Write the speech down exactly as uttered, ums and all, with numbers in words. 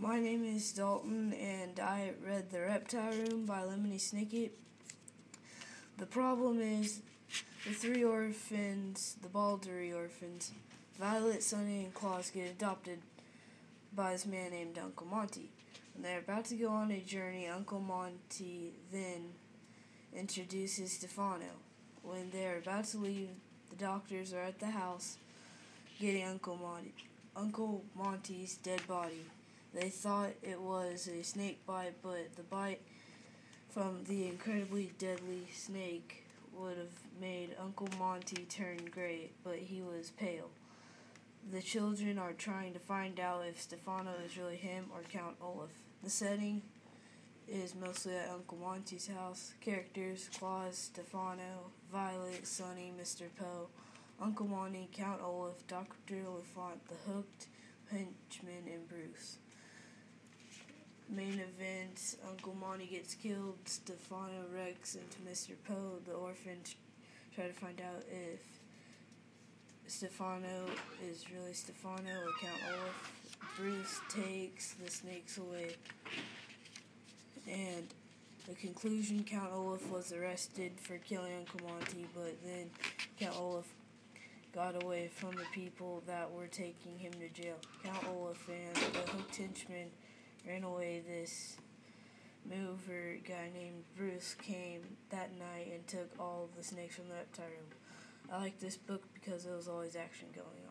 My name is Dalton, and I read The Reptile Room by Lemony Snicket. The problem is the three orphans, the Baldry orphans, Violet, Sunny, and Claus, get adopted by this man named Uncle Monty. When they're about to go on a journey, Uncle Monty then introduces Stefano. When they're about to leave, the doctors are at the house getting Uncle Monty, Uncle Monty's dead body. They thought it was a snake bite, but the bite from the incredibly deadly snake would have made Uncle Monty turn gray, but he was pale. The children are trying to find out if Stefano is really him or Count Olaf. The setting is mostly at Uncle Monty's house. Characters: Claus, Stefano, Violet, Sunny, Mister Poe, Uncle Monty, Count Olaf, Doctor L'Enfant, the Hooked Henchman, and Bruce. Main event: Uncle Monty gets killed. Stefano wrecks into Mister Poe. The orphans try to find out if Stefano is really Stefano or Count Olaf. Bruce takes the snakes away. And the conclusion: Count Olaf was arrested for killing Uncle Monty, but then Count Olaf got away from the people that were taking him to jail. Count Olaf and the Hooked Henchman ran away. This mover guy named Bruce came that night and took all of the snakes from the reptile room. I like this book because there was always action going on.